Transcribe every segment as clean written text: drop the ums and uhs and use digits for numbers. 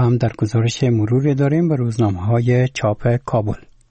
هم در گزارش مروری داریم به روزنامه‌های چاپ کابل.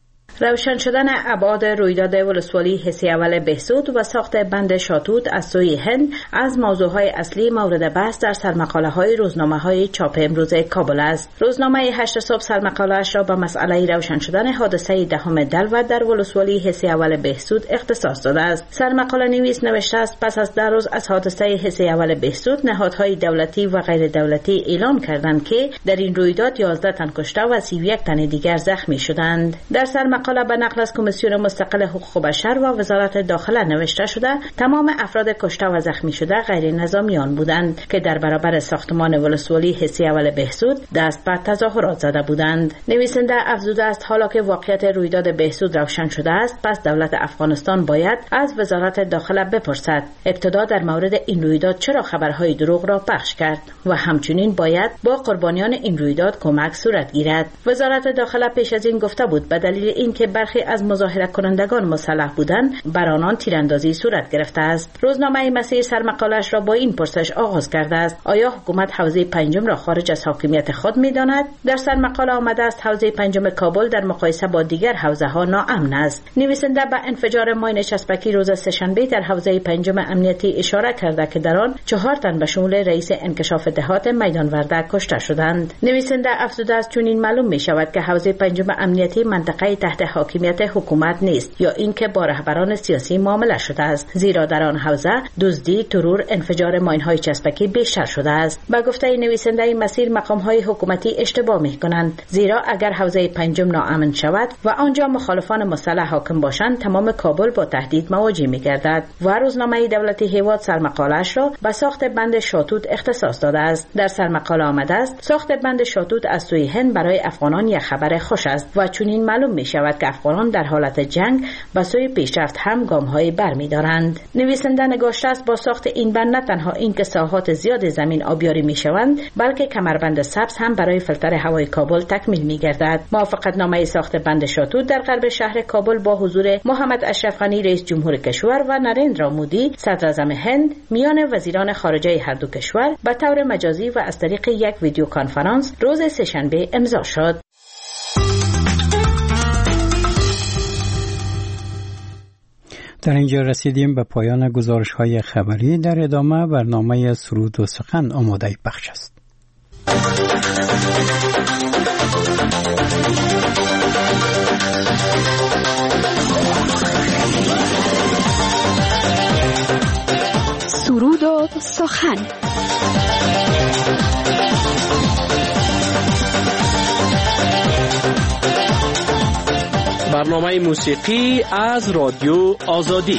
روشن شدن ابعاد رویداد ولسوالی حصه اول بهسود و ساخت بند شاتوت از سوی هند از موضوعهای اصلی مورد بحث در سرمقاله‌های روزنامه‌های چاپ امروز کابل است. روزنامه 8 صبح سرمقاله‌اش را به مسئله روشن شدن حادثه دهم دلوت در ولسوالی حصه اول بهسود اختصاص داده است. سرمقاله نویس نوشته است پس از 10 روز از حادثه حصه اول بهسود، نهادهای دولتی و غیر دولتی اعلام کردند که در این رویداد 11 تن کشته و 31 تن دیگر زخمی شدند. در سرمقاله به نقل از کمیسیون مستقل حقوق بشر و وزارت داخله نوشته شده تمام افراد کشته و زخمی شده غیر نظامیان بودند که در برابر ساختمان ولسوالی حصه اول بهسود دست به تظاهرات زده بودند. نویسنده افزوده است حالا که واقعیت رویداد بهسود روشن شده است، پس دولت افغانستان باید از وزارت داخله بپرسد ابتدا در مورد این رویداد چرا خبرهای دروغ را پخش کرد و همچنین باید با قربانیان این رویداد کمک صورت گیرد. وزارت داخله پیش از این گفته بود به دلیل اینکه برخی از مظاهره کنندگان مسلح بودند بر آنان تیراندازی صورت گرفته است. روزنامه مسیر سرمقاله‌اش را با این پرسش آغاز کرده است: آیا حکومت حوزه پنجم را خارج از حاکمیت خود می‌داند؟ در سرمقاله آمده است حوزه پنجم کابل در مقایسه با دیگر حوزه‌ها ناامن است. نویسنده به انفجار ماین چسبکی روز سه‌شنبه در حوزه پنجم امنیتی اشاره کرده که در آن 4 تن به شمول رئیس انکشاف دهات میدان وردک کشته شدند. نویسنده افزوده است چون این معلوم می‌شود که حوزه پنجم امنیتی منطقه تحت حاکمیت حکومت نیست یا اینکه با رهبران سیاسی معامله شده است، زیرا در آن حوزه دزدی، ترور، انفجار ماین‌های چسبکی بیشتر شده است. با گفته نویسنده این مسیر مقام‌های حکومتی اشتباه می‌کنند، زیرا اگر حوزه پنجم ناامن شود و آنجا مخالفان مسلح حاکم باشند تمام کابل با تهدید مواجه می‌گردد. و روزنامه دولتی هیواد سرمقاله‌اش را به ساخت بند شاتوت اختصاص داده است. در سرمقاله آمده است ساخت بند شاتوت از سوی هند برای افغانان یک خبر خوش است و چون این معلوم می‌شود که افغانان در حالت جنگ به سوی پیشرفت هم گام‌های برمی‌دارند. نویسنده نگاشته است با ساخت این بند نه تنها اینکه ساحات زیاد زمین آبیاری می‌شوند، بلکه کمربند سبز هم برای فیلتر هوای کابل تکمیل می‌گردد. موافقتنامه ساخت بند شاتوت در غرب شهر کابل با حضور محمد اشرف غنی رئیس جمهور کشور و نریندرا مودی صدر اعظم هند میان وزیران خارجه هر دو کشور به طور مجازی و از طریق یک ویدیو کانفرانس روز سه‌شنبه امضا شد. در اینجا رسیدیم به پایان گزارش‌های خبری. در ادامه برنامه سرود و سخن آماده پخش است. سرود و سخن. برنامه موسیقی از رادیو آزادی.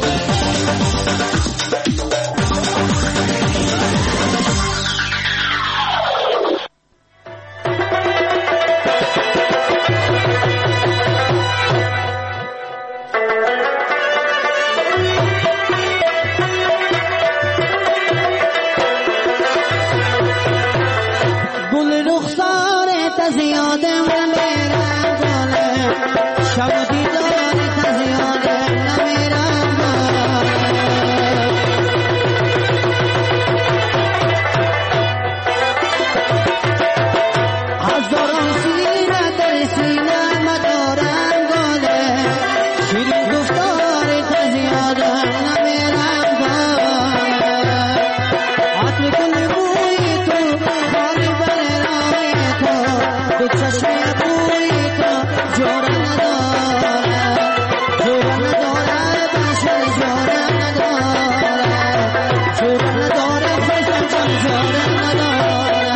گل رخسار تزیاد من میرم گله شب دیدار تزیاد نمیرم هزاران سینه در سینه مدارم گله شیرین گفتار تزیاد نمیرم گله عطر گل بوی تو خالی بر رای تو دو چشم بوی تو جور نداره جور نداره بشه جور نداره جور نداره بشه جور نداره.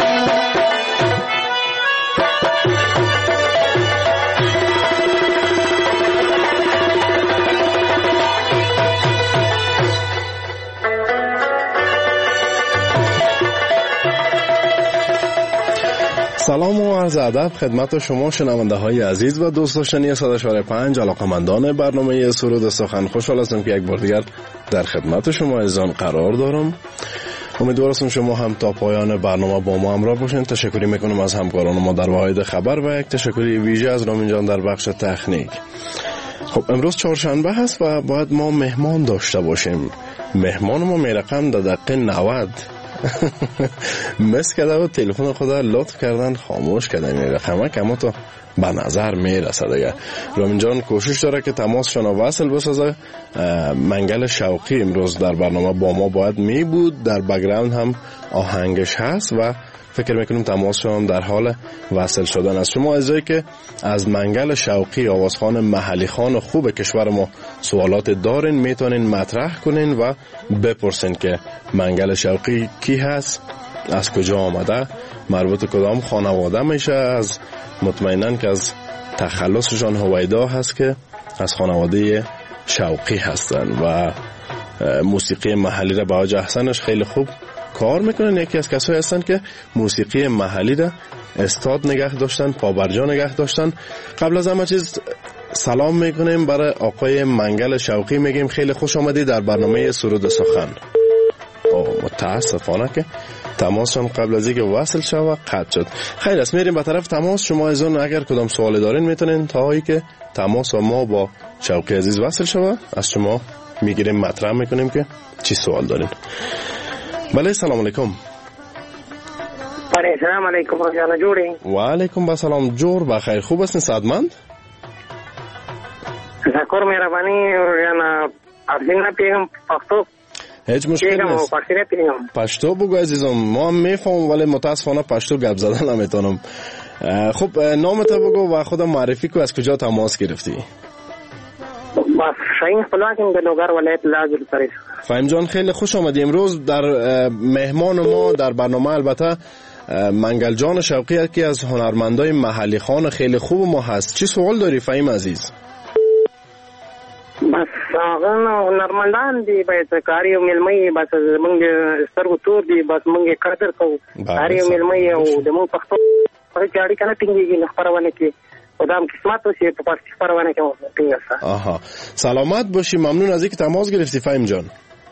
سلام و عرض ادب خدمت شما شنونده های عزیز و دوست داشتنی 100.5 علاقمندان برنامه سرود سخن. خوشحال هستم که یک بار دیگر در خدمت شما عزیزان قرار دارم. امیدوارم شما هم تا پایان برنامه با ما همراه باشین. تشکری میکنم از همکاران ما در واحد خبر و یک تشکری ویژه از رامین جان در بخش تکنیک. خب امروز چهارشنبه هست و باید ما مهمان داشته باشیم. مهمان ما میرقم در دقیقه 90 مس کرده و تلفن خدا لطف کردن خاموش کردن این رقمه که اما تو به نظر میرسه دیگه. رامین جان کوشش داره که تماسشان وصل بسازه. منگل شوقی امروز در برنامه با ما باید می بود، در بک‌گراند هم آهنگش هست و فکر میکنیم تماسشان در حال وصل شدن است. شما عزیزایی که از منگل شوقی آوازخوان محلی خان خوب کشور ما سوالات دارین میتونین مطرح کنین و بپرسین که منگل شوقی کی هست، از کجا آمده، مربوط کدام خانواده میشه. از مطمئنن که از تخلصشان هویدا هست که از خانواده شوقی هستن و موسیقی محلی را به حاج احسنش خیلی خوب کار میکنن. یکی از کسایی هستن که موسیقی محلی را استاد نگه داشتن، پابرجا نگه داشتن. قبل از همه چیز سلام میکنیم برای آقای منگل شوقی، میگیم خیلی خوش آمدی در برنامه سرود سخن. متاسفانه که تماسشون قبل از اینکه وصل شود قطع شد. خیر است، میریم به طرف تماس. شما ایزان اگر کدام سوالی دارین میتونین تا هایی که تماس ما با شوقی عزیز وصل شود از شما میگیریم، مطرح میکنیم که چی سوال دارین. بله سلام علیکم. بله سلام علیکم جانا جوړی. و علیکم السلام. جوړ بخیر، خوب هستین صحتمند؟ شکر مهربانی. جانا ارزینا پیغام پښتو هیچ مشکل نیست. پشتو بگو عزیزم، ما هم میفهمم ولی متاسفانه پشتو گپ زدن نمیتونم. خب نامت بگو و خودم معرفی کو، از کجا تماس گرفتی؟ بس شاین خلاصیم به لوگر ولایت لاجل پریس. فهم جان خیلی خوش آمدی. امروز در مهمان ما در برنامه البته منگل جان شوقی که از هنرمندای محلی خان خیلی خوب ما هست. چی سوال داری فهم عزیز؟ بس هغه هنرمندان دي بس کاری او ملمي بس موږ سترګو تور دي بس موږ قدر کوو کاری او ملمي او د موږ پښتو په اړه کنه ټینګيږي خبرونه کې خدام قسمت وشي په پښتو خبرونه کې ټینګه. آها سلامت باشی، ممنون از اینکه تماس گرفتی فهم جان.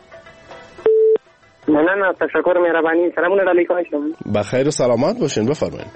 مننه، تشکر مهربانی. سلامونه علیکم. بخیر و سلامت باشین، بفرمایید.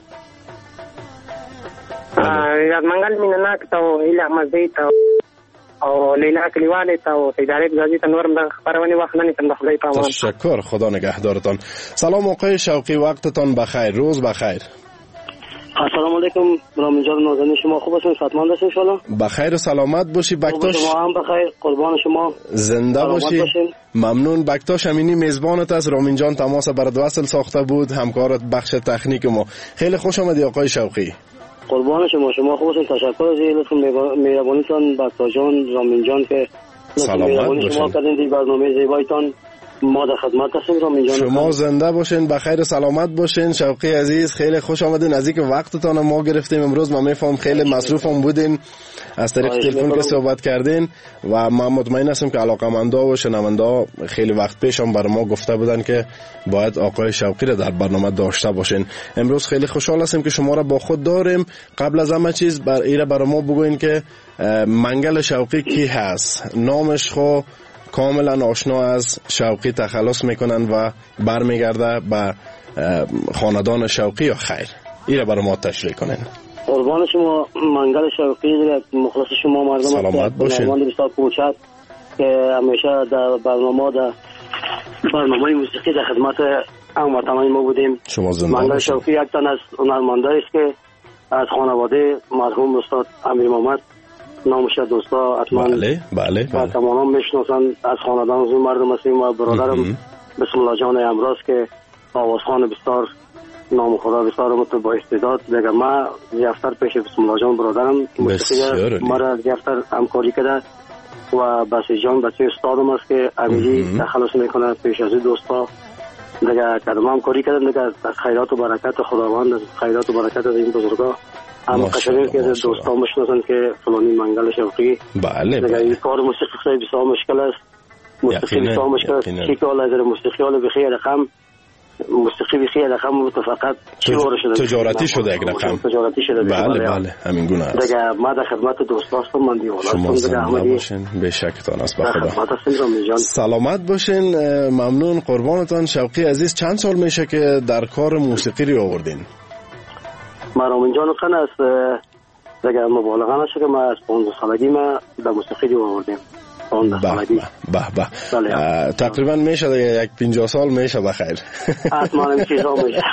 یاد منګل مینه ته اله مزه ته او لیلا کلیواله ته او اداره گزارش ته نورم د خبرونه وخت نه نتم خدای پامان. تشکر، خدا نگهدارتان. سلام آقای شوقی، وقتتان بخیر، روز بخیر. السلام علیکم. رامین جان نازنین، شما خوب هستین؟ صحتمند هستین ان شاء الله؟ بخیر و سلامت باشی. بکتاش شما هم بخیر، قربان شما. زنده باشی. ممنون. بکتاش امینی میزبانت است. رامین جان تماس برات وصل ساخته بود، همکارت بخش تکنیک ما. خیلی خوش آمدی آقای شوقی. قربان شما خوب هستین. تشکر از لطف مهربانیتان بکتاش جان، رامین جان که سلامت باشین. شما کردین برنامه زیبایتان. ما در خدمت هستیم رامین جان. شما زنده باشین، بخیر و سلامت باشین. شوقی عزیز خیلی خوش آمدین. از اینکه وقتتان ما گرفتیم امروز. من میفهم خیلی مصروفم بودین از طریق تلفن که صحبت کردین و من مطمئن هستم که علاقه‌مندا و شنوندا خیلی وقت پیشم بر ما گفته بودن که باید آقای شوقی را در برنامه داشته باشین. امروز خیلی خوشحال هستم که شما را با خود داریم. قبل از همه چیز برای ما بگوین که منگل شوقی کی هست؟ نامش خو کاملا آشنا از شوقی تخلص میکنن و برمیگرده به خاندان شوقی یا خیر؟ ایره برای ما تشریح کنین. قربان شما. منگل شوقی مخلص شما مردم سلامت باشین. مردم بسیار کوچک که همیشه در برنامه موسیقی در خدمت هموطنان ما بودیم. شما زنده منگل باشین. شوقی یک تن از هنرمندایی است که از خانواده مرحوم استاد امیر محمد نامش دوستا حتما بله تمام میشناسن. از خاندان از اون مردم هستیم و برادرم بسم الله جان امراض که آوازخوان بسیار نام خدا بسیار با استعداد دیگه. ما یفتر پیش بسم الله جان برادرم موسیقی مرا یفتر همکاری کرده و بسی جان بسی استادم است که امیری تخلص میکنه پیش از دوستا دیگه. کدام همکاری کرده دیگه. از خیرات و برکت خداوند، از خیرات و برکت از این بزرگا هم قشنگی که دوستان مشناسن که فلانی منگل شوقی. بله دیگه این کار موسیقی خیلی بسیار مشکل است. موسیقی بسیار مشکل است. چی که حالا در موسیقی حالا بخیر رقم موسیقی بخیر رقم فقط چی وارد شده؟ تجارتی شده یک رقم. تجارتی شده. بله همین گونه است. دیگه ما در خدمت دوستان هستم. من دیگه شما زنده باشین، به شکتان است. به خدا سلامت باشین. ممنون، قربانتان. شوقی عزیز چند سال میشه که در کار موسیقی ری آوردین؟ رامین جان خان است دیگه. مبالغه نشه که ما از 15 سالگی ما در موسیقی ری آوردیم. دوستان در خانگی. به تقریبا میشه دیگه 50 سال میشه بخیر. حتما این چیزا میشه.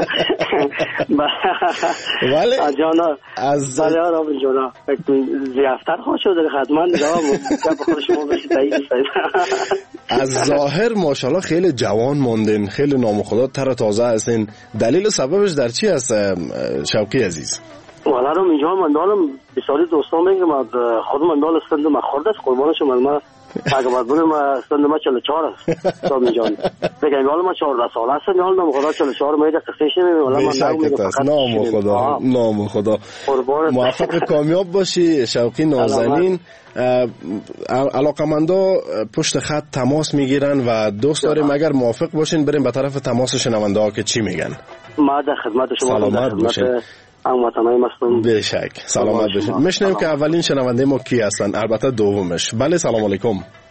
ولی جانا از بله رامین جانا زیافتر خوش شده حتما دیگه بخور شما بشید از ظاهر ماشاءالله خیلی جوان موندین، خیلی نام خدا تر تازه هستین. دلیل سببش در چی است شوقی عزیز؟ والا رو اینجا من دارم بسیاری دوستان میگم خود من دارم سند من خورده است قربانش من اگه باید بودم سند من 44 است رامین جان بگم والا من 14 سال هستم حال نام خدا 44 میده قصهش نمیگم والا من نام خدا موفق کامیاب باشی شوقی نازنین. علاقمندا پشت خط تماس میگیرن و دوست داریم اگر موافق باشین بریم به طرف تماس شنونده ها که چی میگن. ما در خدمت شما سلامت باشین. بشک سلامت باشین. میشنیم که اولین شنونده ما کی هستن، البته دومش. بله سلام علیکم.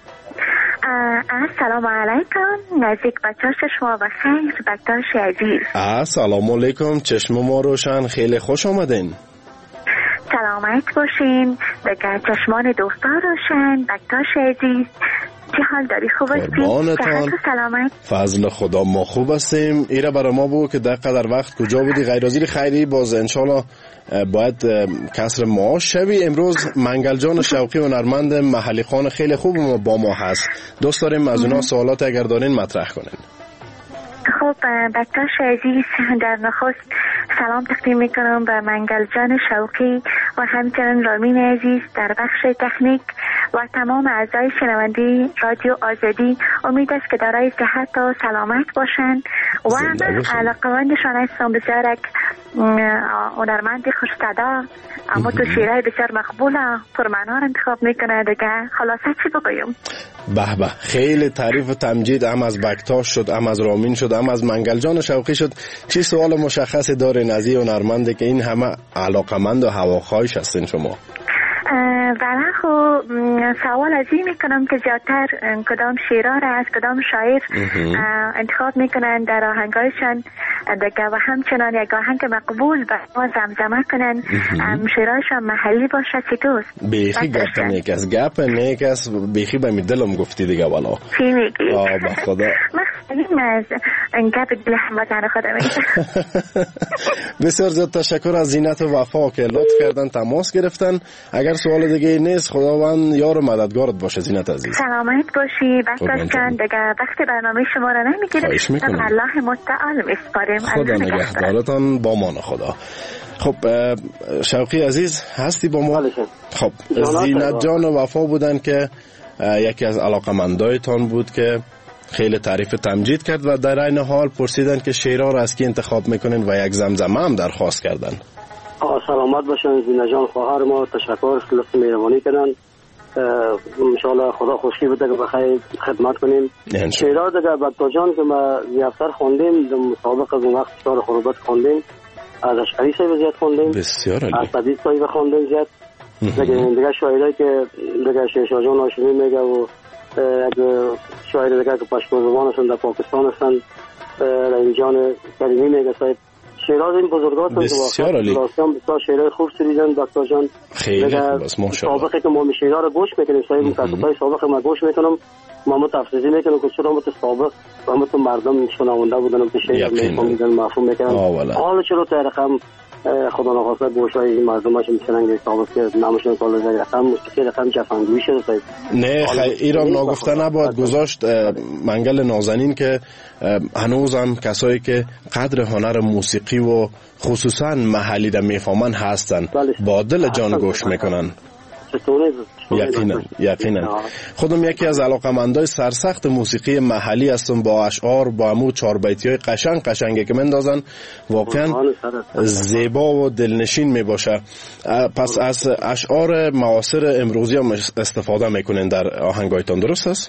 سلام علیکم، نزدیک بچه شما بخیر بکتاش عزیز. سلام علیکم، چشم ما روشن، خیلی خوش آمدین. سلامت باشین، بگه چشمان دوستان روشن بکتاش عزیز. چه حال داری؟ خوب هستی؟ صحت و سلامت؟ فضل خدا ما خوب هستیم. ایره برای ما بگو که در قدر وقت کجا بودی؟ غیرحاضر خیری باز انشالله باید کسر معاش شوی. امروز منگل جان شوقی هنرمند محلی خان خیلی خوب با ما هست، دوست داریم از اونا سوالات اگر دارین مطرح کنین. خب بکتاش عزیز، در نخست سلام تقدیم میکنم به منگل جان شوقی و همچنین رامین عزیز در بخش تکنیک و تمام اعضای شنوندی رادیو آزادی. امید است که دارای صحت و سلامت باشند و من علاقه‌مندشان هستم. بسیار هنرمند خوش صدا، اما تو شیرهای بسیار مقبول پرمعنا انتخاب میکنه دیگه. خلاصه چی بگویم؟ به به، خیلی تعریف و تمجید هم از بکتاش شد، هم از رامین شد، هم از منگل جان شوقی شد. چی سوال مشخصی دارین از این هنرمنده که این همه علاقمند و هواخواهش هستین شما؟ بله خب سوال از این میکنم که زیادتر کدام شیرها را از کدام شاعر انتخاب میکنن در آهنگایشان دیگه و همچنان یک آهنگ مقبول به ما زمزمه کنن شیرهایشان محلی باشه چطور؟ بیخی گپ نیکس گپ نیکس بیخی به می دلم گفتی دیگه والا. چی میگی؟ به خدا این از گپ دل هموطن خودم. بسیار زیاد تشکر از زینت و وفا که لطف کردن تماس گرفتن. اگر سوال دیگه نیست خداوند یار و مددگارت باشه زینت عزیز. سلامت باشی بکتاش جان دیگه وقت برنامه شما را نمیگیرم. الله متعال میسپاریم. خدا نگهدارتان با مان خدا. خب شوقی عزیز هستی با ما؟ خب زینت جان و وفا بودن که یکی از علاقمندایتان بود که خیلی تعریف تمجید کرد و در این حال پرسیدن که شعرها را از کی انتخاب میکنین و یک زمزمه هم درخواست کردن. سلامت باشن زینت جان خواهر ما، تشکر لطف مهربانی کردن. انشاءالله خدا خوشی بده که بخیر خدمت کنیم. شعرها دیگه بکتاش جان که ما زیادتر خوندیم در مسابقه از وقت شعر خروبت خوندیم، از اشعری صاحب زیاد خوندیم، بسیار عالی، از طبیب صاحب خوندیم زیاد. دیگه شاعرایی که دیگه شیرشاه جان هاشمی میگه و شاعر دیگه که پشتو زبان هستن در پاکستان هستن، رحیم جان کریمی میگه صاحب. شعرها این بزرگات بسیار عالی، بسیار شعرهای خوب سریدن بکتاش جان. خیلی خوب است ماشاءالله. سابقه که ما شعرها رو گوش میکنیم صاحب مکتوبای سابقه ما گوش میکنم، ما تفسیری میکنم که چرا مت سابق و مت مردم شنونده بودن که شعر میخوندن مفهوم میکنن. حالا چرا تا رقم خدا نخواسته گوشای مردمش میشنن که سابق که نامشون کلا زای رقم موسیقی رقم جفنگویی شده صاحب. نه ایران ناگفته نباید گذاشت منگل نازنین که هنوزم کسایی که قدر هنر موسیقی و خصوصا محلی در میفهمن هستن با دل جان گوش میکنن. یقینا خودم یکی از علاقمندای سرسخت موسیقی محلی هستم، با اشعار با همو چهار بیتیای قشنگی که مندازن واقعا زیبا و دلنشین می باشه. پس از اشعار معاصر امروزی هم استفاده میکنین در آهنگایتان، درست است؟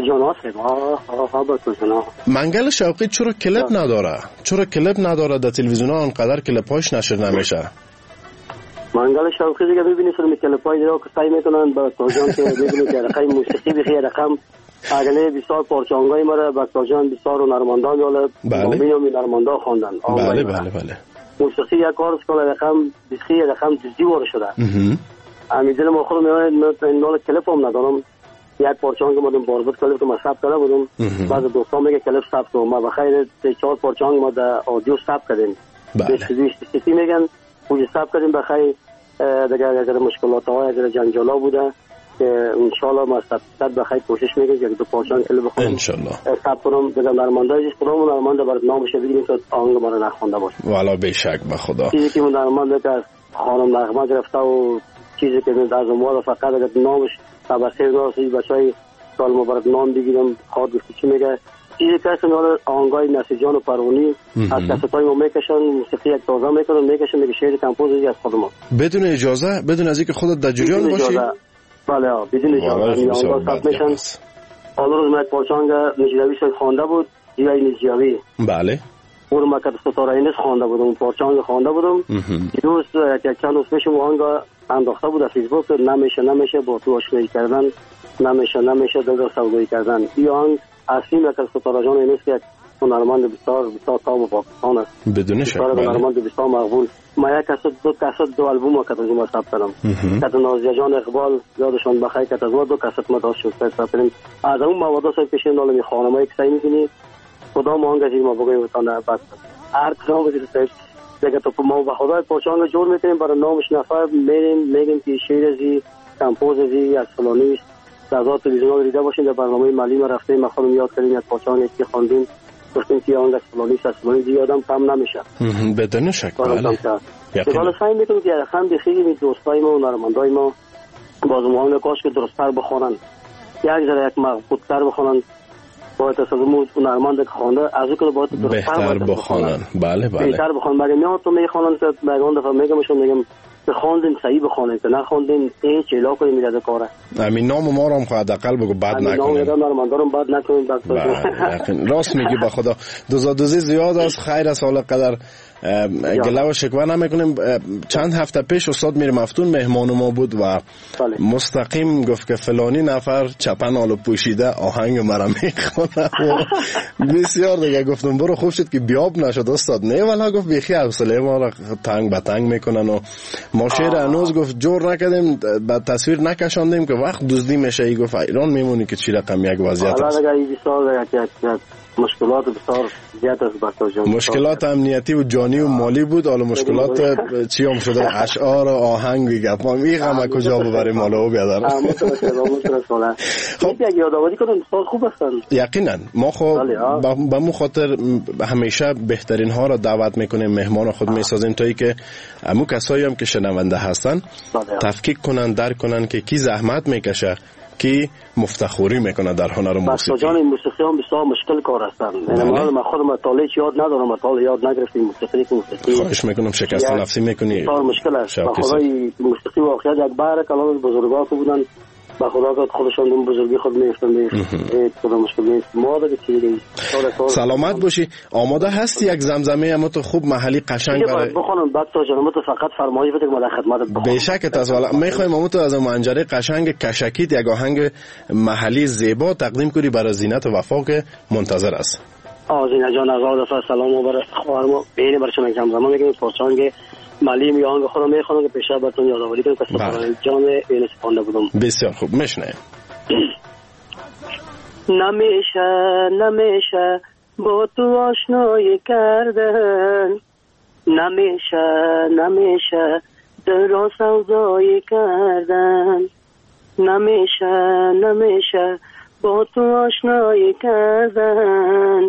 منگل شوقی چرا کلیپ نداره در تلویزیون ها انقدر کلیپاش نشر نمیشه؟ منگل شوقی دیگه ببینید سر کلیپای دیگه که سعی میکنن با توجان که ببینید که رقم موسیقی بخیر رقم اگله بسیار پارچانگای ما را بکتاش جان بسیار هنرمندان یاله نامی و هنرمندان خواندن. بله موسیقی یک کار است که رقم بسیار رقم جدی وارد شده. امیدوارم ما خودم این نال کلیپ هم ندارم یک پارچانگ ما دم باربود کلیپ که ما ثبت کرده بودم. بعض دوستان میگه کلیپ ثبت کنم، ما بخیر 4 پارچانگ ما در آدیو ثبت کردیم. بله. میگن اونجا ثبت کردیم بخیر دیگه اگر مشکلات ها اگر جنجالا بوده که انشالله ما ثبت بخیر کوشش میکنیم که 2 پارچانگ کلیپ بخونم انشالله ثبت کنم دیگه نرمنده ایش کنم نرمنده برای نامش بگیریم که آهنگ ما رو نخونده باشه. والا بیشک به خدا چیزی که من نرمنده که خانم نغمه گرفته و چیزی که از اونوار فقط اگر نامش تبصیر ناسی بچهای سال مبارک نام بگیرم خواد گفتی چی میگه چیزی که اصلا آهنگای نسیجان و پرونی از کساتای ما میکشن موسیقی یک تازه میکشن میگه شعر کمپوزی از خود ما بدون اجازه بدون از اینکه خودت در جریان باشی. بله بدون اجازه این آهنگا ثبت میشن. حالا روز من پارچانگ نجیوی شاید خوانده بود جیوی نجیوی بله اون ما که ستاره اینس خوانده بودم پارچانگ خوانده بودم روز یک چند روز پیش آهنگا انداخته بود در فیسبوک نمیشه با تو آشنایی کردن نمیشه در سودایی کردن. این آهنگ اصلی که ستاره جان اینس که هنرمند بسیار تام پاکستان است بدون شک. هنرمند بسیار مقبول. ما یک کست دو البوم که از ما ثبت کردم که نازیه جان اقبال یادشان بخیر که از ما 2 کست ما داشت ثبت کردیم. از اون مواد سال پیش نال می خانمای که سعی می‌کنی خدا ما آنگه ما بگویم تانه بس هر کدام بدید سعی دیگه تو ما به خدا پارچانگ جور می‌کنیم برای نامش نفر میگیم که شعر زی کمپوز زی از فلانی در ذات تلویزیون دیده باشین در برنامه ملی ما رفتیم ما خودم یاد کردیم از پارچانگ که خواندیم گفتیم که آنگه فلانی زیادم کم نمیشه بدون شک. بله حالا سعی می‌کنیم که هم بخیریم دوستای ما و هنرمندای ما باز ما کاش که درست‌تر بخونن یک ذره یک مضبوط‌تر بخونن باید تصادم هنرمند که خوانده از اون باید بهتر بخونن. بله بهتر بخونن. مگه میاد تو میخوانن که میگن دفعه میگم بخوندین صحیح بخونین که نخوندین هیچ علاقه کنید میاد کاره. همین نام ما رو هم حداقل بگو بد نکنین. نام هنرمندارم بد نکنین. راست میگی به خدا دوزادوزی زیاد است. خیر است حالا قدر گله و شکوه نمیکنیم. چند هفته پیش استاد میر مفتون مهمان ما بود و مستقیم گفت که فلانی نفر چپن آلو پوشیده آهنگ مرا میخونه بسیار دیگه گفتم برو خوب شد که بیاب نشد استاد. نه والا گفت بیخی حوصله ما را تنگ به تنگ میکنن و ما شعر هنوز گفت جور نکردیم به تصویر نکشاندیم که وقت دزدی میشه. ای گفت ایران میمونی که چی رقم یک وضعیت است. مشکلات بسیار زیاد است بسیار مشکلات امنیتی و جانی و مالی بود. حالا مشکلات چی هم شده اشعار و آهنگ و گپا میگم کجا ببریم حالا بیادر. خب یک یادآوری کنم دوستان خوب هستن. یقینا ما خب به مو خاطر همیشه بهترین ها را دعوت میکنیم مهمان خود میسازیم تا اینکه امو کسایی هم که شنونده هستن تفکیک کنن درک کنن که کی زحمت میکشه کی مفتخوری میکنه در هنر موسیقی. جان این موسیقی هم بسیار مشکل کار هستن. من خودم مطالعه یاد ندارم مطالعه یاد نگرفتم موسیقی. خواهش میکنم شکست نفسی میکنی. بسیار مشکل است. خدای موسیقی واقعا یک بار کلام بزرگان بودن با خدا که خودشون دم بزرگی خود میفتن خدا مشکل نیست. ما دیگه چیزی سلامت باشی. آماده هستی یک زمزمه اما تو خوب محلی قشنگ برای بخونم بعد تو جنم تو فقط فرمایش بده که ما در خدمتت بخونم. بیشک تاسوالا میخوایم امو تو از منجره قشنگ کشکیت یک آهنگ محلی زیبا تقدیم کنی برای زینت و وفا که منتظر است. زینت جان از دفعه سلام و برای خواهر ما بین برای شما زمزمه میگیم پارچانگ ملی میان خودم میخوام که پیشا براتون یادآوری کنم که سفران جان اینس خوانده بودم. بسیار خوب میشنه. نمیشه با تو آشنایی کردن نمیشه در سودایی کردن نمیشه با تو آشنایی کردن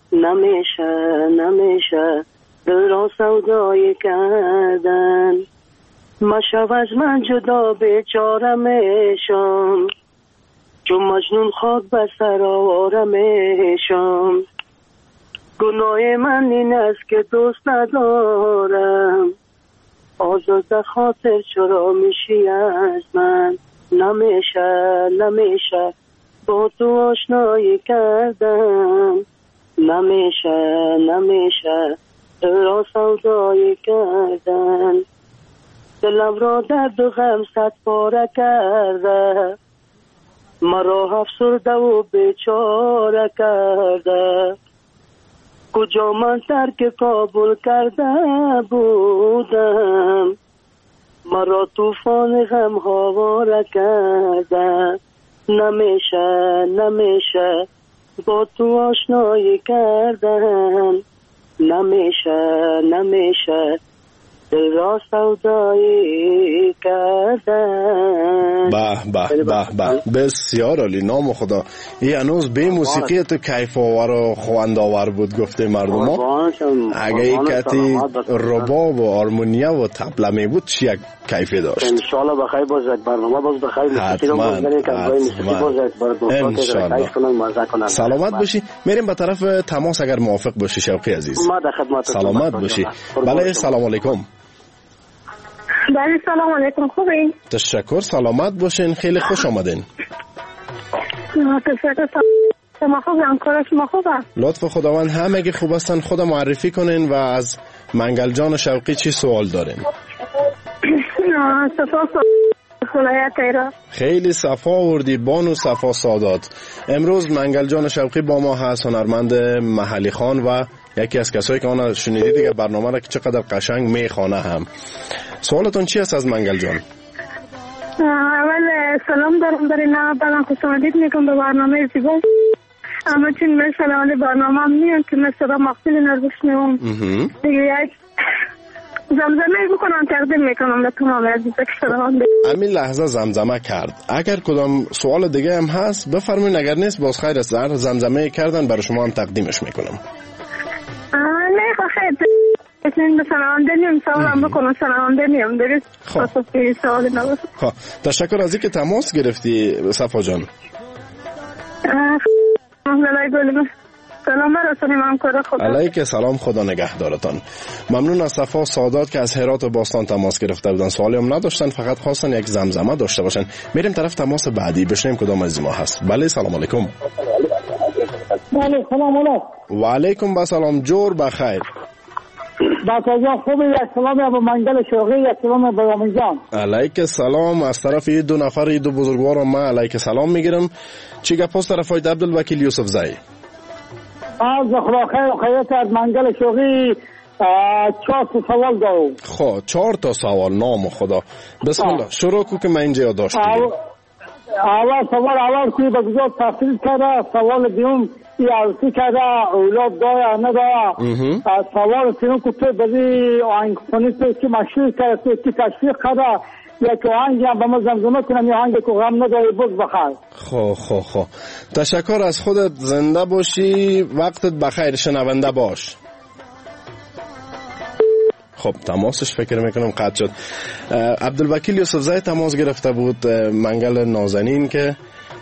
نمیشه در سودایی کردن مشو از من جدا بیچاره میشم چون مجنون خاک به سر آواره میشم گناه من این است که دوست ندارم آزاده خاطر چرا میشی از من نمیشه با تو آشنایی کردم نمیشه را سودایی کردن دلم را درد و غم صد پاره کرده مرا افسرده و بیچاره کرده کجا من ترک کابل کرده بودم مرا طوفان غم هاواره کرده نمیشه با تو آشنایی کردن، نمیشه دل را سودایی کردن. به بسیار عالی، نام خدا. این هنوز به موسیقی تو کیف آور و خواند آور بود گفته مردم ها. اگه این کتی رباب و آرمونیا و طبله می بود چی یک کیفی داشت. انشالله بخیر باز یک برنامه باز بخیر حتما. سلامت باشی. میریم به طرف تماس اگر موافق باشی شوقی عزیز. ما در خدمت. سلامت باشی. بله سلام علیکم. بله سلام علیکم، خوبین؟ تشکر، سلامت باشین، خیلی خوش آمدین. تشکر، شما خوبم، کار شما خوبه؟ لطف خداوند همگی خوب هستن. خود معرفی کنین و از منگل جان شوقی چی سوال دارین؟ خیلی صفا آوردی بانو صفا سادات. امروز منگل جان شوقی با ما هست، هنرمند محلی خان و یکی از کسایی که آن شنیدی دیگه برنامه را که چقدر قشنگ میخوانه هم. سوالتون چی است از منگل جان؟ اول سلام دارم برای نه بلند خوش آمدید میگم به برنامه زیبا. اما چون من سلام برنامه هم میان که من صدا مقبول نربوش نمیم دیگه یک زمزمه بکنم تقدیم میکنم به تمام عزیزه که سلام دید. همین لحظه زمزمه کرد. اگر کدام سوال دیگه هم هست بفرمایید، اگر نیست باز خیر است، زمزمه کردن برای شما هم تقدیمش میکنم. نه خیر به سلامنده نیم سوالم بکنم، سلامنده نیم درست خصوصی سوال نباشه. تشکر از اینکه تماس گرفتی صفا جان. سلام برسونیم همکار خدا. علیک سلام، خدا نگهدارتان. ممنون از صفا سادات که از هرات و باستان تماس گرفته بودن. سوالی هم نداشتن، فقط خواستن یک زمزمه داشته باشن. میریم طرف تماس بعدی بشنیم کدام از ما هست. بله سلام علیکم. بله سلام علیکم. و علیکم السلام، جور بخیر. دکتر جان خوبی؟ یک سلام به منگل شوقی، یک سلام به رامین جان. علیک سلام. از طرف این دو نفر این دو بزرگوار ما علیک سلام میگیرم. چی گپ است طرف های عبدالوکیل یوسف زئی؟ از خدا خیر و خیرت از منگل شوقی 4 سوال دارم. خب 4 تا سوال، نام خدا. بسم الله شروع کو که من اینجا داشت. اول سوال اول کوی به کجا تحصیل کرده، سوال دیوم عروسی کرده، اولاد داره نداره، سوال سیون که تو بزی آهنگ خونی تو که مشهور کرده، تو که تشویق کرده، یک آهنگی هم به ما زمزمه کنم، یه آهنگی که غم نداری بود بخیر. خب تشکر از خودت، زنده باشی، وقتت بخیر، شنونده باش. خب تماسش فکر میکنم قطع شد. عبدالوکیل یوسف زئی تماس گرفته بود، منگل نازنین که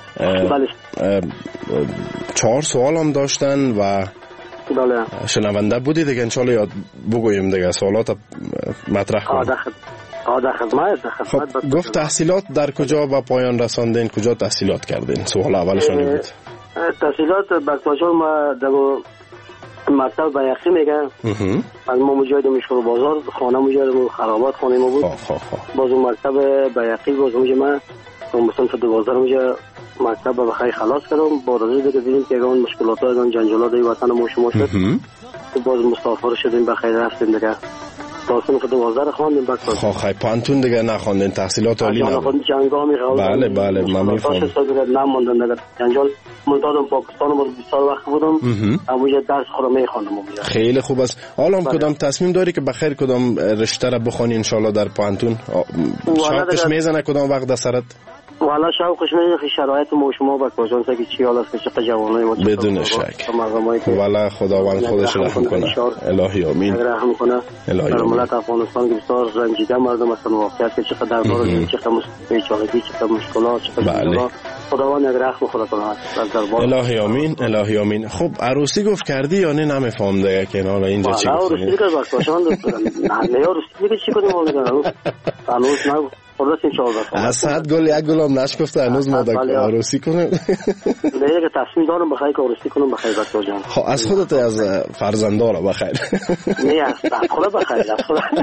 4 سوال هم داشتن و شنونده بودی دیگه. انشالله یاد بگویم دیگه سوالات مطرح کنم. خب گفت تحصیلات در کجا به پایان رساندین، کجا تحصیلات کردین؟ سوال اولشون بود. تحصیلات بکتاشان ما در مکتب بیقی میگن. از ما مجاید مشغول بازار، خانه مجاید خرابات خانه ما بود. باز اون مکتب بیقی باز اونجا ما مصنف 12 اونجا مکتب بخیر خلاص کردم. با رضای دیگه دیدیم که اون مشکلات ها اون جنجالات های وطن ما شما شد، باز مسافر شدیم بخیر رفتیم دیگه. تاسون خود 12 خواندیم بعد خب پانتون دیگه نخواندین، تحصیلات عالی نبود. جنگامی بله من میفهمم. نموندن دیگه جنجال منتادم پاکستان بود 20 سال وقت بودم، اونجا درس خودم میخواندم اونجا. خیلی خوب است. حالا کدام تصمیم داری که بخیر کدام رشته را بخونی ان شاء الله در پانتون؟ شاقش میزنه کدام وقت در سرت؟ والا شوقش میزنه که شرایط ما شما با کجان که چی حالا است که چه جوانای ما بدون شک. والا خداوند خودش رحم کنه. الهی آمین. رحم کنه. الهی آمین. ملت افغانستان که بسیار رنجیده مردم هستن، واقعیت که چقدر دربار چقدر بیچارگی، چقدر مشکلات، چقدر خداوند رحم خدا کنه از دربار. الهی آمین. الهی آمین. خب عروسی گفت کردی یا نه؟ نمیفهم دیگه که حالا اینجا چی گفتی؟ عروسی که باکاشان نه عروسی چی کنیم اون هنوز نه از 100 گل یک گلم نشکفته هنوز ما عروسی کنیم. دیگه که تصمیم دارم بخیر که عروسی کنم بخیر دکتر جان. خب از خودت از فرزندارا بخیر. نه از خدا بخیر، از خدا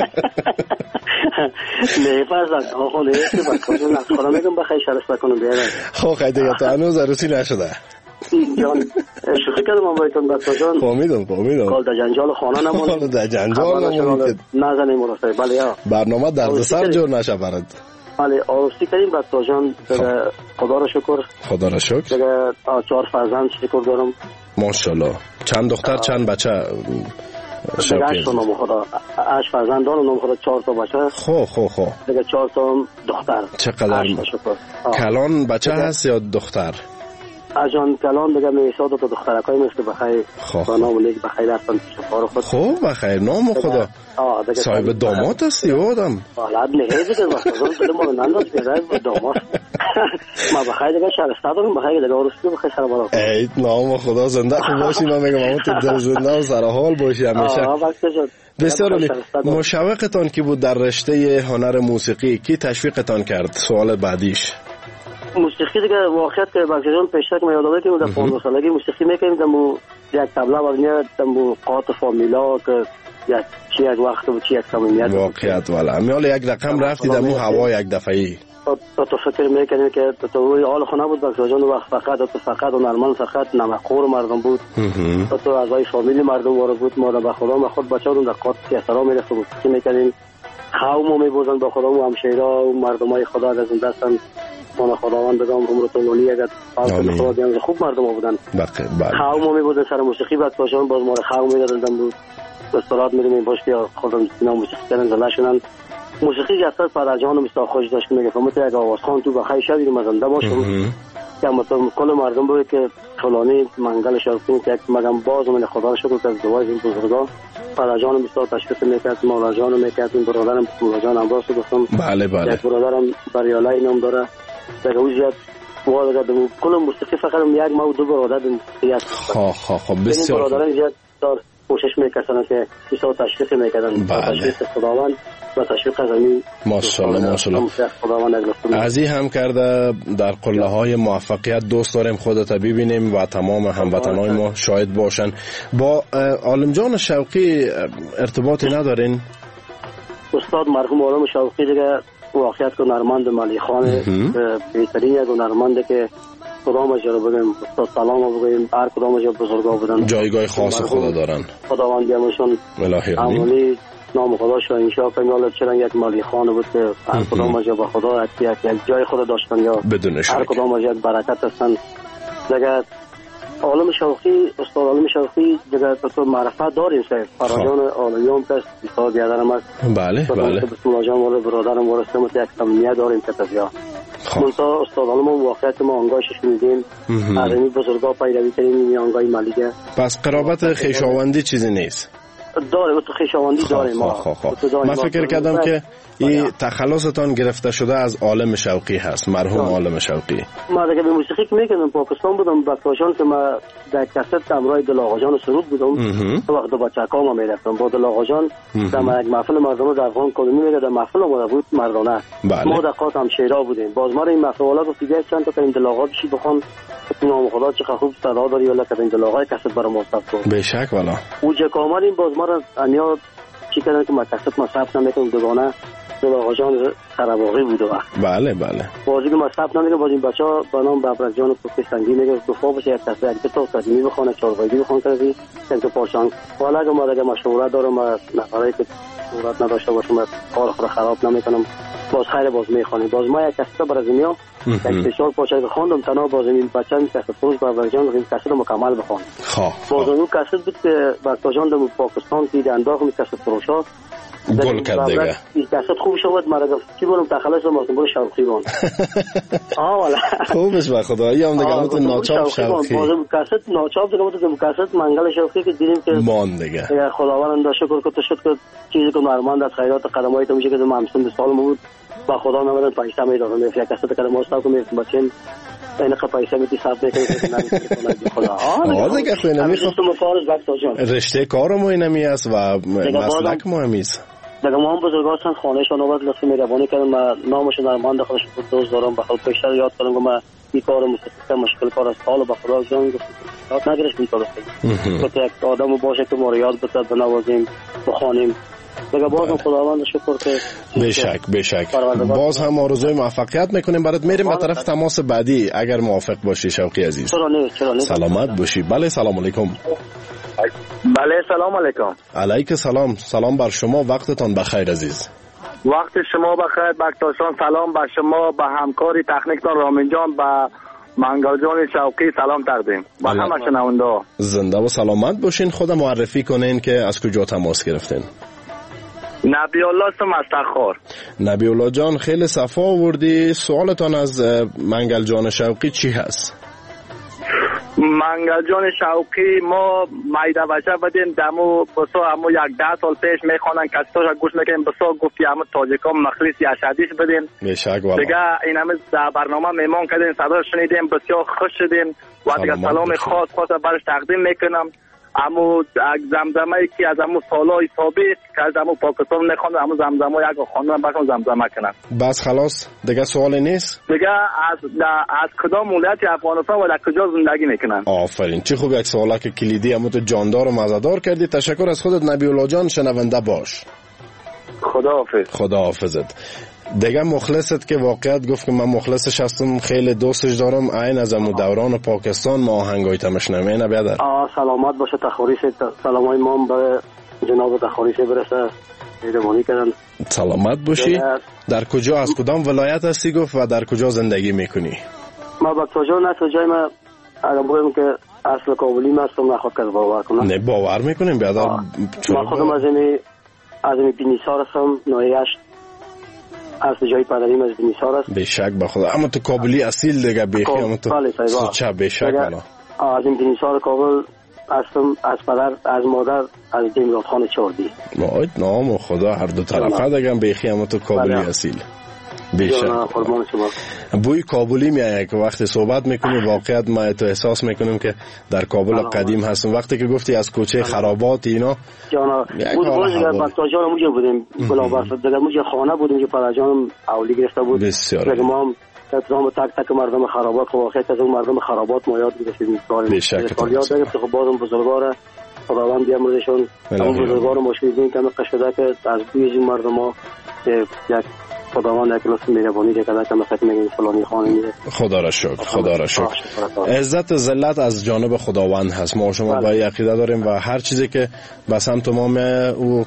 نه فرزند آقا نه دکتر جان، از خدا میگم بخیر شرف کنم بیارم. خب خیلی دیگه تو هنوز عروسی نشده جان. شوخی کردم من بایتون دکتر جان. فهمیدم کال در جنجال خانه نمون. در جنجال نمون نزنیم مراسای. بله یا برنامه دردسر جور نشه برات. بله عروسی کردیم بچه جان. خدا را شکر. خدا را شکر. دیگه 4 فرزند شکر دارم. ماشاءالله. چند دختر چند بچه؟ 8 نام خدا. 8 فرزند دارم، نام خدا 4 تا بچه. خب دیگه 4 تا دختر. چقدر کلان بچه هست یا دختر؟ اجان کلان دیگه میساد تا دخترکای مثل بخیر با نام لیک بخیر هستن شفار خود. خب بخیر نام خدا. صاحب داماد هستی آدم. حالا نه دیگه واسه ما ننداز بیاد داماد. ما بخیر دیگه شهرستان دارم بخیر دیگه عروسی بخیر سلام علیکم. ای نام خدا زنده باشی. من میگم اما تو دل زنده و سر حال باشی همیشه. بسیار عالی. مشوقتان کی بود در رشته هنر موسیقی؟ کی تشویقتان کرد؟ سوال بعدیش. موسیقی دیگه واقعیت که بچه‌جان پیشتر که میاد که در 15 سالگی موسیقی میکنیم دمو یک تبله و دمو قاط فامیلا که یک وقت و یک صمیمیت واقعیت والا میال یک رقم رفتی دمو هوا یک دفعه‌ای تو فکر میکنیم که تو روی حال خونه بود بچه‌جان وقت فقط و نرمان فقط نمکخور مردم بود تو اعضای فامیلی مردم وارد بود ما به خدا ما خود بچه‌ها در قاط که احترام میرسه موسیقی میکنیم قومو میبوزن با خدا و همشهرا و مردمای خدا از این دستن من خداوند بدم عمر طولانی اگر خدا دیگه خوب مردم بودن قومو میبودن سر موسیقی بعد باشون باز ما خو میدادن بود استراحت میریم باش که خودم اینا موسیقی کردن زلاشونن موسیقی اثر پر جان مستاخ خوش داشت میگه فهمت یک آوازخوان تو بخیر شدی مزنده باشم که مثلا کل مردم بود که فلانی منگل شرفین که مگم باز من خدا رو شکر که از دوای این بزرگا پر جان مستاخ تشکیل میکرد مولا جان میکرد این برادرم مولا جان امروز گفتم بله یک برادرم بریالای نام داره دیگه وجود واقعا دم کل موسیقی فقط یک ما و دو برادر موسیقی است. خب بسیار برادران زیاد کوشش میکردن که کیسا تشویق میکردن تشویق خداوند و تشویق زمین. ماشاءالله از این هم کرده در قله های موفقیت دوست داریم خودت ببینیم و تمام هموطنای ما شاهد باشن. با عالم جان شوقی ارتباطی ندارین؟ استاد مرحوم عالم شوقی دیگه واقعیت که نرمند ملی خانه بهترین یک نرمنده که کدام اجرا بگیم استاد سلام بگیم هر کدام اجرا بزرگا بودن جایگاه خاص خدا دارن خداوند بیامشون عملی نام خدا شو انشاء کنیم حالا چرا یک ملی خانه بود که هر کدام اجرا با خدا یک جای خدا داشتن یا هر کدام اجرا برکت هستن دیگه عالم شوقی استاد عالم شوقی دیگه تو معرفت داریم سه فراجان عالمیان پس بسیار بیادرم است بله بسم الله جان ولی برادرم ورسته یک سمیه داریم که تفیا منطقه استاد عالم واقعیت ما آنگاهش میدیم از این بزرگا پیروی کنیم این آنگاهی ملیگه پس قرابت خویشاوندی چیزی نیست داره تو خویشاوندی داریم من فکر کردم که این تخلصتان گرفته شده از عالم شوقی هست مرحوم عالم شوقی ما دیگه به موسیقی که میکنم پاکستان بودم بچه‌هاشون که ما در کست همراه دل آقا جان سرود بودم وقت دو بچه‌ها میرفتم با دل آقا جان در یک محفل مردانه در افغان کلمی میگه در محفل ما بود مردانه ما در قاط هم شیرا بودیم باز ما این محفل والا گفت دیگه چند تا این دل آقا بشی بخوان نام خدا چه خوب صدا داری ولی که این دل آقا کست برام مصطفی کن به شک والا او جه کامل این باز ما را انیا چی کردن که ما کست مصرف نمیکنم دوگانه دل آقا جان قرباقی بود وقت بله بازی که مصرف نمیکنم باز این بچه‌ها به نام بابرک جان و سنگی میگه دفعه بشه یک کسی یک تو قدیمی بخونه چاربایدی بخونه کردی یک تو پاشان حالا اگه ما دیگه مشوره دارم نفرایی که صورت نداشته باشم کار خود خراب نمیکنم باز خیر باز میخوانیم باز ما یک کسی برای دنیا یک بسیار پاچه بخوندم تنها باز این بچه می کسی فروش بابرک جان این کسی رو مکمل بخوان باز اون کسی بود که بابرک جان در پاکستان که انداخت می کسی فروش ها گل کرد دیگه این کست خوب شد مرا گفت چی بولم تخلص ما برو شوقی بون والا خوبش به خدا ای هم دیگه مت ناچاب شوقی بازم کست ناچاب دیگه مت کست منگل شوقی که دیدیم که مان دیگه خداوند شکر که تو شد که چیزی که نرمند از خیرات قدمای تو میشه که ما همسن سال بود با خدا نمیدن پیسه میدادن یک کست قدم واسه کو میرسیم بچین این که پیسه میتی حساب میکنه خدا دیگه خو نمیخواد رشته کارم اینمی است و مسلک مهمی است دیگه ما هم بزرگا هستن خانهشان نوبت لطفی مهربانی کردن من نامشون نرمند خودش دوست دارم بخاطر پیشتر یاد کردم که من این کار مشکل کار است حالا به خدا جان گفت نگرش این کار است که یک آدم باشه که ما رو یاد بده بنوازیم بخوانیم دیگه بازم خداوند شکر که به شک باز هم آرزوی موفقیت میکنیم برات میریم به طرف تماس بعدی اگر موافق باشی شوقی عزیز چرا نه سلامت باشی بله سلام علیکم بله سلام علیکم علیک سلام بر شما وقتتان بخیر عزیز وقت شما بخیر بکتاشان. سلام به شما، به همکاری تکنیکتان رامین جان، به منگل جان شوقی سلام تقدیم به همه شنونده ها. زنده و سلامت باشین. خود معرفی کنین که از کجا تماس گرفتین؟ نبی الله هستم از تخار. نبی الله جان خیلی صفا آوردی. سوالتان از منگل جان شوقی چی هست؟ منگل جان شوقی ما مایده وجه بدیم دمو بسا همو 1-10 سال پیش میخوانن کسیتاش گوش میکنیم بسا گفتی همو تاجیکان مخلص یشدیش بدیم دیگه این همه برنامه میمان کردیم صدا شنیدیم بسیار خوش شدیم و دیگه سلام خاص برش تقدیم میکنم. امو زمزمه ای که از امو سالای سابق که از امو پاکستان میخوانن امو زمزمه یک خواندن برشون زمزمه کنن. بس خلاص دیگه سوالی نیست؟ دیگه از کدام ولایت افغانستان و در کجا زندگی میکنن؟ آفرین، چه خوب یک سوالا که کلیدی امو تو جاندار و مزدار کردی. تشکر از خودت نبی الله جان. شنونده باش. خدا حافظت. دیگه مخلصت که واقعیت گفت که من مخلصش هستم، خیلی دوستش دارم. عین از امو دوران پاکستان ما آهنگای تمشنمه اینه بیادر. سلامت باشه. تخاریش سلامای ما به جناب تخاریش برسه. ایدمانی کردن. سلامت باشی. در کجا از کدام ولایت هستی گفت و در کجا زندگی میکنی؟ ما با کجا نه کجای ما اگر بگم که اصل کابلی هستم نخواد که باور کنم. نه باور میکنیم بیادر. ما خودم از این بینیسار هستم. نایشت از جای پدریم از بینیسار است. بیشک بخدا. اما تو کابلی اصیل دیگه بیخی. اما تو سوچه بیشک بلا. از این بینیسار کابل هستم. از پدر از مادر از دیمراد خان چاردی. باید نام خدا هر دو طرفه دیگه بیخی. اما تو کابلی اصیل بیشک. بوی کابلی میایه که وقتی صحبت میکنی واقعیت ما تو احساس میکنیم که در کابل قدیم هستم. وقتی که گفتی از کوچه خرابات اینا جانا بود دیگه بچه‌جان موجه بودیم بلاورد دیگه موجه خانه بودیم که پدرجانم اولی گرفته بود. دیگه ما هم تمام تک مردم خرابات واقعیت از اون مردم خرابات ما یاد گرفتیم. بیشک یاد گرفت خب بازم بزرگوار خداوند بیامرزشون اون بزرگوار مشکلی که قشده که از بوی این مردما یک خداوند یک لطف مهربانی دیگه که مثلا میگن فلانی خانه میره. خدا را شکر. عزت و ذلت از جانب خداوند هست. ما شما با عقیده داریم و هر چیزی که به سمت ما او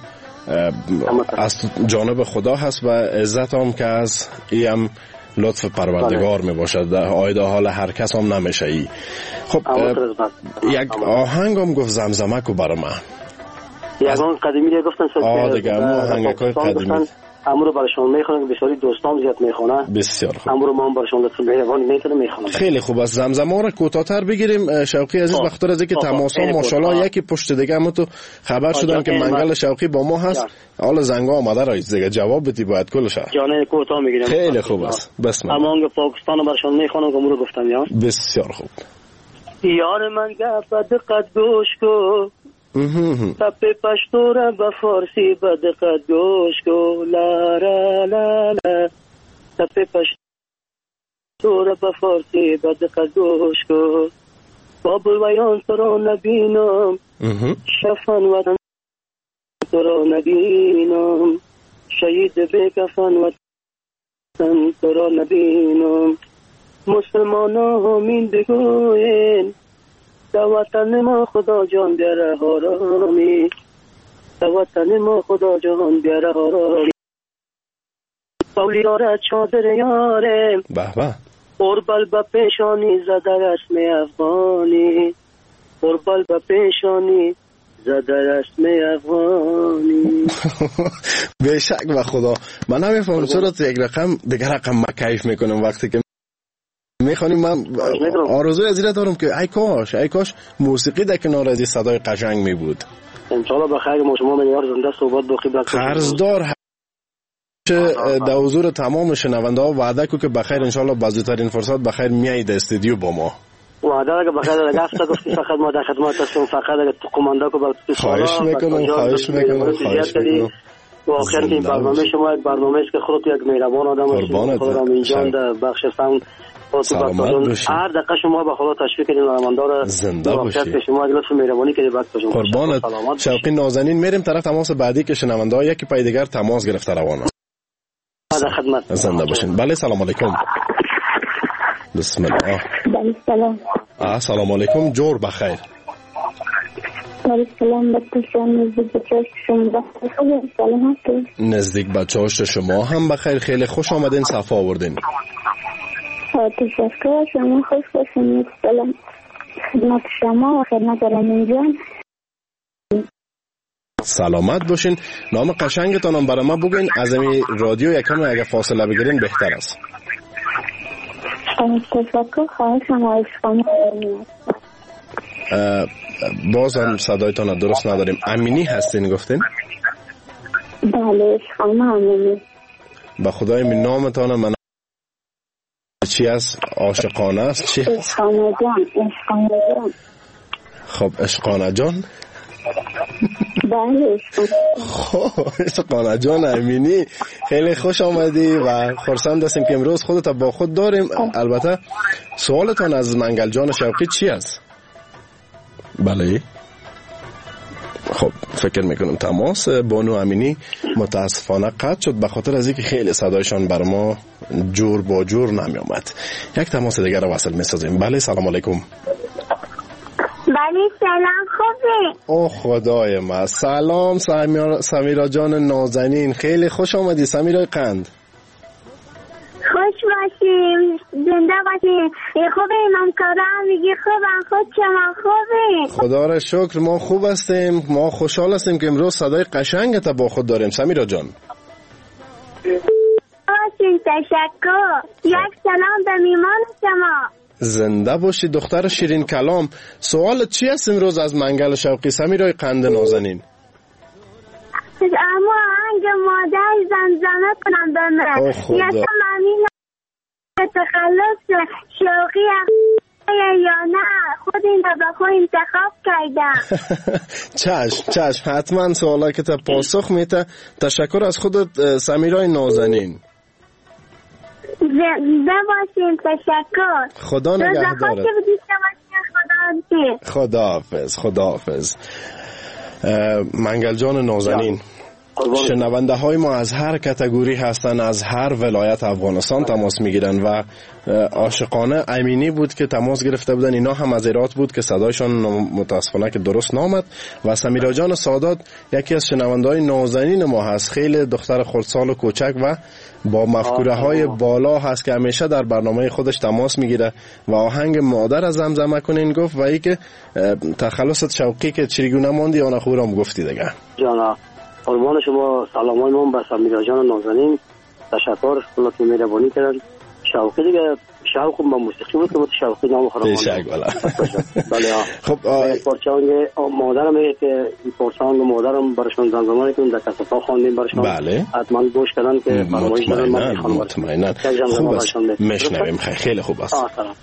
از جانب خدا هست و عزت هم که از هم لطف پروردگار می باشد. آیده حال هر کس هم نمیشه ای. خب یک آهنگ هم گفت زمزمه کو برای من. یک آهنگ قدیمی دیگه گفتن دیگه آهنگ قدیمی امرو برشون میخونن. بسیاری دوستان زیاد میخونن. بسیار خوب. امرو ما هم برشون لطف مهربانی میکنم. خیلی خوب است. زمزمه را کوتاه‌تر بگیریم. شوقی عزیز بخاطر از اینکه تماسا ماشاءالله یکی پشت دیگه اما تو خبر شدن که منگل شوقی با ما هست. حالا زنگ آمده رایز دیگه جواب بدی باید کلش. جان کوتاه میگیرم. خیلی خوب است. بسم الله. امانگ پاکستان برشون میخونم که امرو گفتم یا. بسیار خوب. یار من گفت دقت گوش کو تپ پشتو را با فارسی با دقت گوش کو لا لا لا لا تپ پشتو را با فارسی با دقت گوش کو بابل ویان تو را نبینم شفن وطن تو را نبینم شهید بکفن وطن تو را نبینم مسلمان ها همین بگوین دا وطن ما خدا جان بیاره حرامی دا وطن ما خدا جان بیاره حرامی قولی داره چادر یاره قربل با پیشانی زده رسم افغانی قربل با پیشانی زده رسم افغانی. بیشک و خدا من نمیفهم چرا یک رقم دیگر رقم ما کیف میکنم وقتی که میخوانیم. من آرزوی از این دارم که ای کاش موسیقی در کنار از این صدای قشنگ می بود. انشالله بخیر ما شما میار زنده صحبت بخیر قرضدار در حضور تمام شنونده ها وعده کو که بخیر انشالله بازترین فرصت بخیر میایید استودیو با ما. وعده اگه بخیر دیگه هفته گفتی فقط ما در خدمت هستیم. فقط اگه تو کماندا کو خواهش میکنم واقعا این برنامه شما یک برنامه است که خودت یک مهربان آدم هستید. خدا اینجا در بخش ساوند هر دقیقه شما به خدا تشویق کردین رحماندار زنده باشی. شما لطف مهربانی کردید بچه‌ها. قربانت شوقی نازنین. میریم طرف تماس بعدی که شنونده ها یکی پای دیگر تماس گرفته روانه. در خدمت. زنده باشین. بله سلام علیکم. بسم الله. بله سلام. سلام علیکم. جور بخیر. سلام بچه‌ها نزدیک بچه‌ها شما خوب سلامت نزدیک بچه‌ها شما هم بخیر. خیلی خوش آمدین، صفا آوردین. تشکر. شما خوش باشین. سلام خدمت شما و خدمت رامین جان. سلامت باشین. نام قشنگتان هم برای ما بگین. از این رادیو یکم اگه فاصله بگیرین بهتر است. تشکر. خواهشم و عشقانه. باز هم صدایتان درست نداریم. امینی هستین گفتین؟ بله عشقانه امینی. با خدای من نامتان من چی است؟ عاشقانه است؟ چی است؟ عشقانه جان. خب عشقانه جان. بله خب عشقانه جان امینی، خیلی خوش آمدی و خرسند هستیم که امروز خودت با خود داریم. البته سوالتان از منگل جان شوقی چی است؟ بله. خب فکر میکنم تماس بانو امینی متاسفانه قطع شد به خاطر از اینکه خیلی صدایشان بر ما جور با جور نمی اومد. یک تماس دیگر رو وصل میسازیم. بله سلام علیکم. بله سلام خوبه. او خدای ما. سلام سمیرا جان نازنین، خیلی خوش آمدی سمیرای قند. خوش باشیم، زنده باشیم. خوبه امام کارم میگی خوبم، خود شما خوبه؟ خدا را شکر ما خوب هستیم. ما خوشحال هستیم که امروز صدای قشنگت با خود داریم سمیرا جان. باشین تشکر. یک سلام به میمان شما. زنده باشی دختر شیرین کلام. سوال چی است امروز از منگل شوقی سمیرای قند نازنین؟ اما آهنگ مادر زمزمه کنم به من. یکم امین تخلص شوقی یا نه خود این رو به خود انتخاب کردم. چشم حتما سوالا که تا پاسخ میته. تشکر از خودت سمیرای نازنین. زنده باشین. تشکر. خدا نگهدارت. خداحافظ. منگل جان نازنین، شنونده های ما از هر کاتگوری هستن، از هر ولایت افغانستان تماس میگیرن و عاشقانه امینی بود که تماس گرفته بودن. اینا هم از ایرات بود که صدایشان متاسفانه که درست نامد. و سمیرا جان سادات یکی از شنونده های نازنین ما هست، خیلی دختر خردسال و کوچک و با مفکوره های بالا هست که همیشه در برنامه خودش تماس میگیره و آهنگ مادر از زمزمه کنین گفت و ای که تخلصت شوقی که چریگونه ماندی آن خورم گفتی دیگه. جانا قربان شما، سلامان من به سمیرا جان نازنین. تشکر خلوت مهربانی کردن. شوقی دیگه شوق با موسیقی بود که شوقی نام خرابان. بله. خب پارچانگ مادرم میگه که این پارچانگ مادرم براشون زمزمه کنیم در کسفا خواندیم براشون. بله. حتما گوش کردن که فرمایش دادن من میخوام. مطمئنا. خوب است. میشنویم. خیلی خوب است.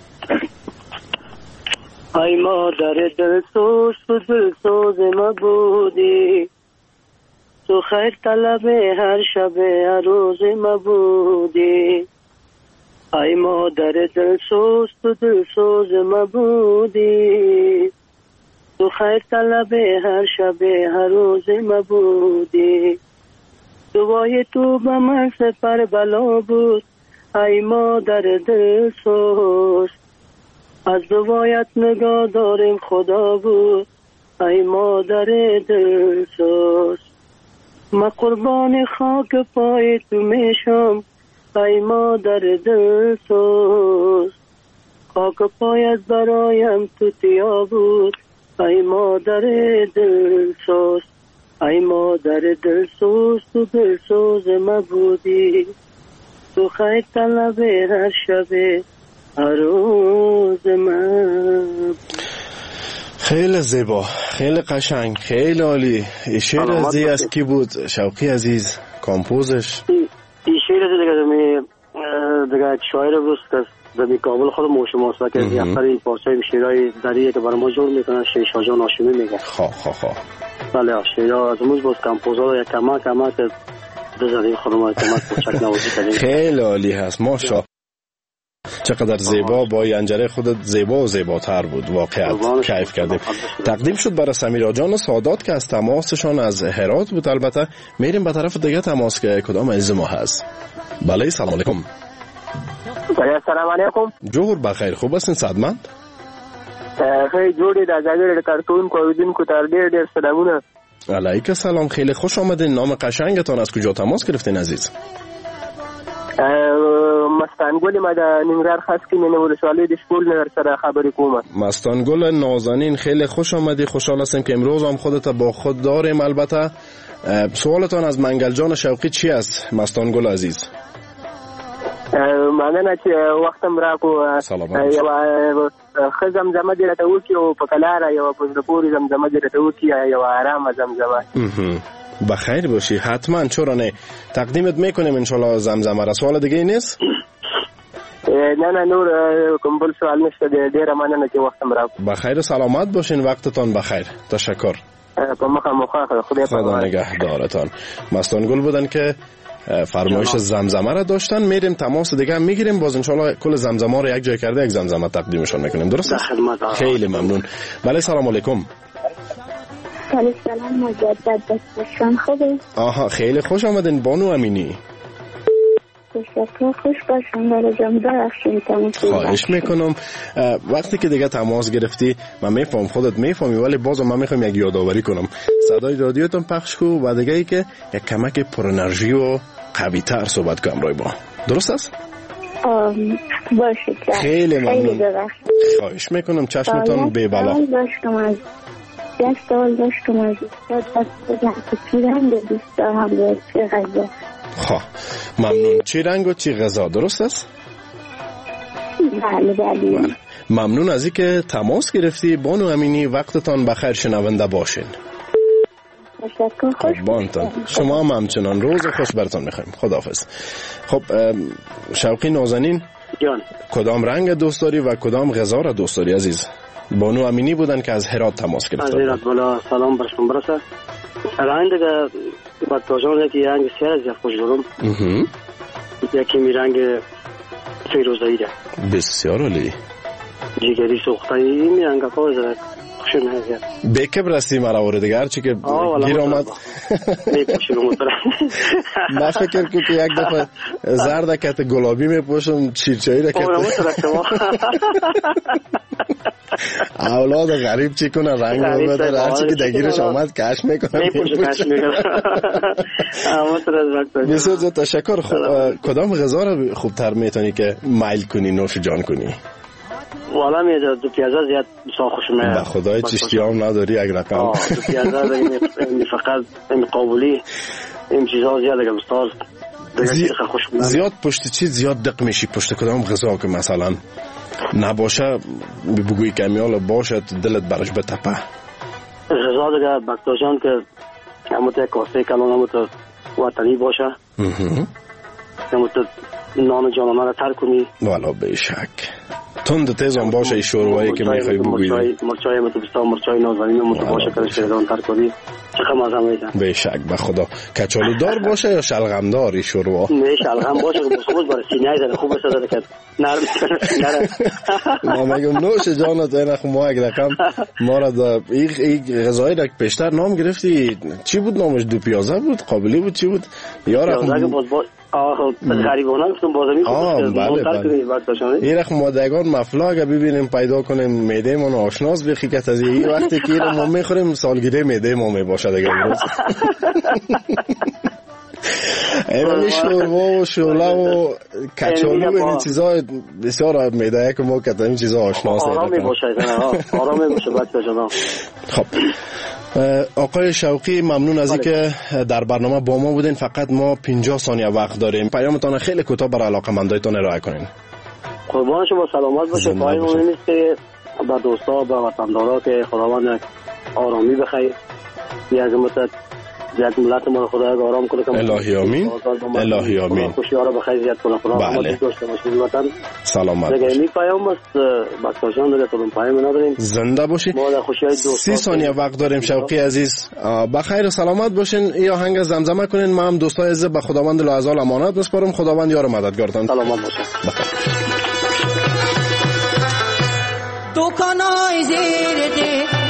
ای مادر دلسوز تو دلسوز ما بودی، تو خیر طلب هر شب هر روز ما بودی. ای مادر دلسوز تو دلسوز ما بودی، تو خیر طلب هر شب هر روز ما بودی. دعای تو به من سپر بلا بود ای مادر دلسوز، از دعایت نگاه داریم خدا بود ای مادر دلسوز. ما قربان خاک پای تو میشم ای مادر دلسوز، خاک پایت برایم تو تیا بود ای مادر دلسوز. ای مادر دلسوز تو دلسوز ما بودی، تو خیر طلب هر شب هر روز من. خیلی زیبا، خیلی قشنگ، خیلی عالی. این شعر از کی بود شوقی عزیز کامپوزش؟ این شعر دیگه شاعر بود که در کابل خود موشماست که یه پارچه شعرهای دریه که برای ما جور میکنه شیشا جان هاشمی میگه. خواه بله شعرها از موز بود کامپوزر یک کمک که بزنیم خودم کمک کوچک نوازی کردیم. خیلی عالی هست ماشا. چقدر زیبا، با ینجره خودت زیبا و زیباتر بود. واقعا کیف کردیم. تقدیم شد برای سمیرا جان سادات که از تماسشان از هرات بود. البته میریم به طرف دیگه تماس که کدام عزیز ما هست. بله سلام علیکم. سلام علیکم. جور بخیر، خوب هستین صدمند؟ خیلی جوړې د ازادۍ کارکوونکو او اوریدونکو ته ډېر سلامونه. علیک السلام، خیلی خوش آمدین. نام قشنگتان از کجا تماس گرفتین عزیز؟ مستانگل ما د ننګرهار خاص کې مینه ولسوالۍ د شپول نهر سره خبرې کوم. مستانگل نازنین، خیلی خوش آمدی. خوشحال هستیم که امروز هم خودت با خود داریم. البته سوالتان از منگل جان شوقی چی است مستانگل عزیز؟ مننه چې وختم راکو. یو ښه زمزمه دې راته وکړي او په کلاره یو په زړه پورې زمزمه دې راته وکړي، یو آرامه زمزمه. بخیر باشی. حتما، چرا نه، تقدیمت میکنیم انشالله زمزمه را. سوال دیگه نیست؟ نه نور کوم بل سوال نشته. ډیره مننه چې وختم راکو. بخیر و سلامت باشین. وقتتان بخیر. تشکر. په مخه خدا نگهدارتان. مستانگل بودن که فرمایش زمزمه را داشتن. میریم تماس دیگه هم میگیریم. باز انشالله کل زمزمه رو یک جای کرده یک زمزمه تقدیمشون میکنیم. درست است؟ خیلی ممنون. بله سلام علیکم. سلام مجدد باشم. خوبه؟ آها خیلی خوش آمدین بانو امینی. تشکر. خوش باشم. خواهش میکنم. وقتی که دیگه تماس گرفتی من میفهم خودت میفهمی، ولی بازم من میخوام یک یادآوری کنم. صدای رادیوتون پخش کو و دیگه ای که یک کمک پر انرژی و قوی تر صحبت کنم رای با. درست است؟ باشه. خیلی ممنون. خواهش میکنم. چشمتون به بالا. سوال داشتم از چی رنگ دوست دارم و چی غذا. ممنون. چی رنگ و چی غذا، درست است؟ بله. ممنون از اینکه تماس گرفتی بانو امینی. وقتتان بخیر. شنونده باشین. تشکر. قربانتان. شما هم همچنان. روز خوش براتون میخوایم. خداحافظ. خب شوقی نازنین جان، کدام رنگ دوست داری و کدام غذا را دوست داری عزیز؟ بانو امینی بودن که از هرات تماس گرفتن. از هرات بالا. سلام برشون برسه. رنگ دیگه بطاجان که رنگ سیاه زیاد خوش دارم. یکی می رنگ فیروزایی ده. بسیار عالی. جگری سوختایی می رنگ خوش داره. خوشون هزیاد. بیکب رستی مرا ورده هرچی که گیر آمد. میپوشیم مطرح. من فکر که یک دفعه زردکت گلابی میپوشم چیرچایی را که اولاد غریب چی کنه رنگ بده هرچی که دگیرش آمد کش میکنه بسیار زیاد تشکر. کدام غذا را خوبتر میتونی که مایل کنی نوش جان کنی؟ والا میاد دو پیازه زیاد بسیار خوشم میاد. به خدای چشتی هم نداری یک رقم. دو پیازه فقط این قابلی این چیزها زیاد اگر بسیار زیاد پشت چیز زیاد دق میشی پشت کدام غذا که مثلا نباشه بگویی کمیال باشه دلت برش بتپه. غذا دیگه بکتاجان که همونطور کاسه کلان همونطور وطنی باشه همونطور نان جانانه را تر کنی. والا بیشک تند تیزان باشه شوروایی که میخوای بگویی. مرچای همونطور بسیار مرچای نازنین همونطور باشه که شیران تر کنی چقدر مزه میده. بیشک به خدا. کچالو دار باشه یا شلغم داری شوروا؟ نه شلغم باشه که خوب برای سینه زده خوب بسازه که نرم ما میگم نوش جانت این ما یک رقم ما را این غذایی را پیشتر نام گرفتی چی بود نامش؟ دو پیازه بود قابلی بود چی بود یار غریبانه گفتم بازمی خوب این رقم مادگان مفلا اگه ببینیم پیدا کنیم میده ما آشناس بخیکت از این وقتی که ما میخوریم سالگیره میده ما میباشه دیگه امروز این شوروا و شوله و کچالو این چیزا بسیار میده که ما کتا این چیزا آشناس آرامی باشه آرامی باشه بچه جناب. خب آقای شوقی ممنون از اینکه در برنامه با ما بودین. فقط ما 50 ثانیه وقت داریم. پیامتان خیلی کوتاه برای علاقه‌مندایتان ارائه کنین. قربان شما سلامت باشه. پایمون نیست که به دوستا به وطندارا که خداوند آرامی بخیر یک مدت زیاد ملت ما خدا آرام کنه. الهی آمین. الهی آمین. خوشیارا بخیر زیاد کنه خدا. بله. وطن سلامت باشه. این پیام است بچه‌جان دیگه تو پیام نداریم. زنده باشی. 30 ثانیه وقت داریم شوقی عزیز. بخیر و سلامت باشین. یا آهنگ زمزمه کنین. ما هم دوستای عزیز به خداوند لعزال امانت میسپارم. خداوند یار مددگارتان. سلامت باشه. بخیر. تو کنای زیر دی